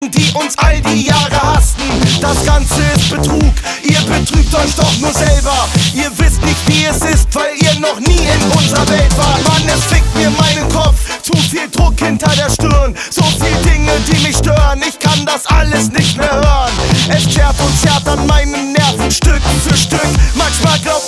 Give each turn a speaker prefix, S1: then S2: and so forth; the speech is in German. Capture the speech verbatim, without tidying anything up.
S1: die uns all die Jahre hassten. Das Ganze ist Betrug, ihr betrügt euch doch nur selber. Ihr wisst nicht, wie es ist, weil ihr noch nie in unserer Welt wart. Mann, es fickt mir meinen Kopf, zu viel Druck hinter der Stirn. So viel Dinge, die mich stören, ich kann das alles nicht mehr hören. Es zerrt und zerrt an meinen Nerven Stück für Stück. Manchmal glaub